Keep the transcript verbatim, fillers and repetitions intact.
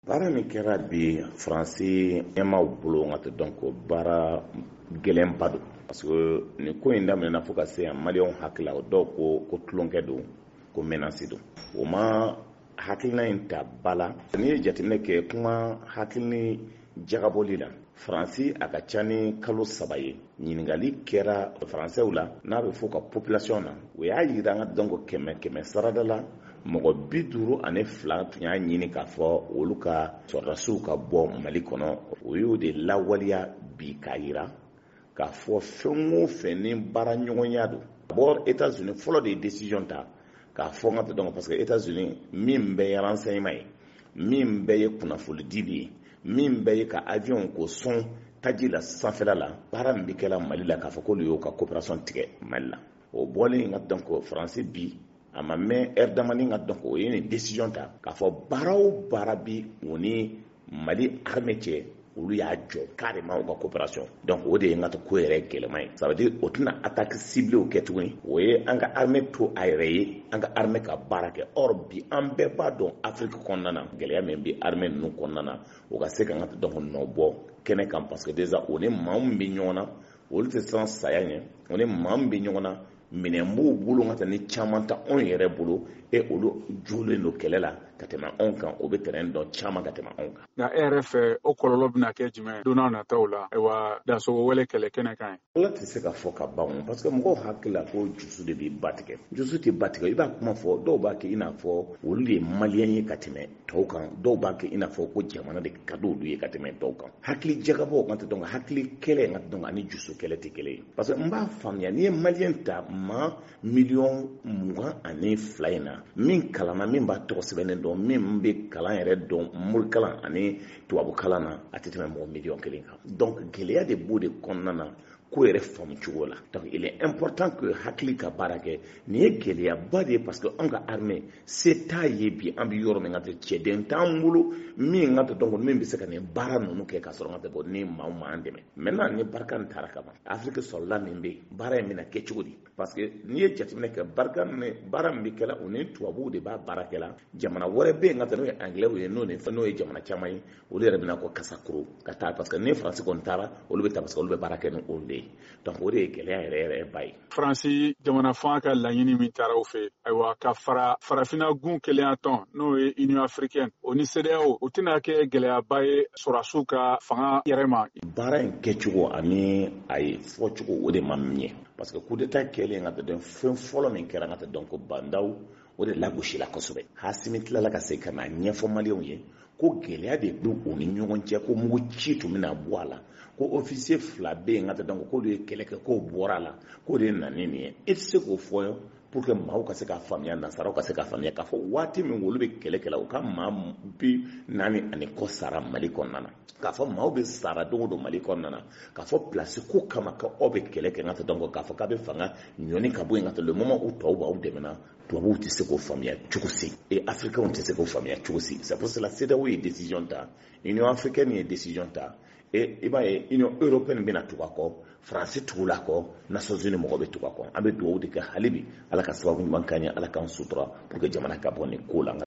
baara min kɛra bi Faransi ɲɛmaaw bolo n ka tɛ dɔn ko baara gɛlɛnba don parce que nin ko in daminɛna fo ka se yan maliyɛnw hakili la o dɔw ko ko tulonkɛ don ko menace don o ma hakilina in ta ba la n'i ye jateminɛ kɛ kuma hakilini jagabɔli la Faransi a ka ca ni kalo saba ye ɲininkali kɛra Faransɛw la n'a bɛ fɔ ka population na o y'a yira an ka dɔn ko kɛmɛ kɛmɛ sarada la mɔgɔ bi duuru ani fila tun y'a ɲini k'a fɔ olu ka sɔrɔdasiw ka bɔ Mali kɔnɔ o y'o de lawaleya bi k'a yira k'a fɔ fɛn o fɛn ni baara ɲɔgɔnya don d'abord États-Unis fɔlɔ de ye décision ta k'a fɔ n ka dɔn parce que États-Unis min bɛɛ ye renseignement ye min bɛɛ ye kunnafoni dili ye min bɛɛ ye ka avion ko sɔn taji la sanfɛla la baara min bɛ kɛla Mali la k'a fɔ k'olu y'o ka coopération tigɛ Mali la o bɔlen ka dɔn ko Faransi bi a ma mɛn heure damani ka dɔn ko o ye nin décision ta k'a fɔ baara o baara bi o ni Mali armée cɛ olu y'a jɔ carrément u ka coopération donc o de ye n ka to ko yɛrɛ gɛlɛman ye ça veut dire o tɛna attaque ciblée kɛ tuguni o ye an ka armée to a yɛrɛ ye an ka armée ka baara kɛ or bi an bɛɛ b'a dɔn Afrique kɔnɔna na gɛlɛya min bɛ armée ninnu kɔnɔna na o ka se ka n ka dɔn ko nɔ bɔ kɛnɛ kan parce que déjà o ni maa min bɛ ɲɔgɔn na olu tɛ siran saya ɲɛ o ni maa min bɛ ɲɔgɔn na minɛn b'u bolo ka tɛmɛ ni caman ta anw yɛrɛ bolo e olu julen don kɛlɛ la ka tɛmɛ anw kan o bɛ terrain dɔn caman ka tɛmɛ anw kan. nka e yɛrɛ fɛ o kɔlɔlɔ bɛna kɛ jumɛn don n'a nataw la ayiwa Dansoko wele kɛlɛ kɛnɛ kan ye. Ala tɛ se ka fɔ ka ban parce que mɔgɔw hakili la ko jusu de bɛ ba tigɛ jusu tɛ ba tigɛ i b'a kuma fɔ dɔw b'a kɛ i n'a fɔ olu de ye maliyɛn ye ka tɛmɛ tɔw kan dɔw b'a kɛ i n'a fɔ ko jamana de ka di olu ye ka tɛmɛ tɔw kan hakili jagabɔ kan tɛ dɔn hakili kɛlɛ ka dɔn ani jusu kɛlɛ tɛ kelen ye parce que n b'a faamuya n'i ye maliyɛn ta maa miliyɔn mugan ani fila in na min kalanna min b'a tɔgɔ sɛbɛnnen dɔn min bɛ kalan yɛrɛ dɔn morikalan ani tubabukalan na a tɛ tɛmɛ mɔgɔ miliyɔn kelen kan donc gɛlɛya de b'o de kɔnɔna na ko yɛrɛ faamu cogo la donc il est important que hakili ka baara kɛ nin ye gɛlɛyaba de ye parce que an ka armée se t'a ye bi an bɛ yɔrɔ min ka tɛ cɛden t'an bolo min ka tɛ dɔn min bɛ se ka nin baara ninnu kɛ ka sɔrɔ ka tɛ bɔ ni maa o maa an dɛmɛ maintenant ni Barkhane taara ka ban Afrique sɔrɔla min bɛ yen baara in bɛna kɛ cogo di parce que n'i ye jateminɛ kɛ Barkhane baara min bɛ kɛla o ni tubabuw de b'a baara kɛla jamana wɛrɛ bɛ yen ka tɛ n'o ye anglais ye n'o n'o ye jamana caman ye olu yɛrɛ bɛna kɔ kasakuru ka taa parce que ni Faransi kɔni taara olu bɛ taa parce que olu bɛ baara kɛ ni olu de ye donc o de ye gɛlɛya yɛrɛ yɛrɛ ba ye. Faransi jamana fan ka laɲini min taara u fɛ ayiwa ka fara farafinna gun kelenya tɔn n'o ye Union africaine o ni C D A O o tɛna kɛ gɛlɛyaba ye sɔrɔdasiw ka fanga yɛrɛ ma. Baara in kɛcogo ani a ye fɔcogo o de ma ɲɛ parce que coup d'état kɛlen ka tɛ fɛn fɔlɔ min kɛra ka tɛ dɔn ko bandaw o de lagosila kosɛbɛ Hasimi tilala ka se ka na ɲɛfɔ maliyɛnw ye ko gɛlɛya de bɛ u ni ɲɔgɔn cɛ ko mugu ci tun bɛna bɔ a la ko officier fila bɛ yen ka tɛ dɔn k'olu ye kɛlɛ kɛ k'o bɔra a la k'o de ye nani nin ye e tɛ se k'o fɔ pour que maaw ka se k'a faamuya nasaraw ka se k'a faamuya k'a fɔ waati min olu bɛ kɛlɛ kɛla u ka maa bi naani ani kɔ sara Mali kɔnɔna na k'a fɔ maaw bɛ sara don o don Mali kɔnɔna na k'a fɔ place ko kama ka aw bɛ kɛlɛ kɛ ka tɛ dɔn k'a fɔ k'a bɛ fanga ɲɔni ka bɔ yen ka tɛ le moment u tɔw b'aw dɛmɛna tubabuw tɛ se k'o faamuya cogo si et africains tɛ se k'o faamuya cogo si c'est pour cela C D A O ye décision ta Union africaine ye décision ta et i b'a ye Union européenne bɛna tugu a kɔ Faransi tugula a kɔ Nations Unies mɔgɔ bɛ tugu a kɔ an bɛ dugawu de kɛ hali bi Ala ka sababu ɲuman k'an ye Ala k'an sutura pour que jamana ka bɔ nin ko la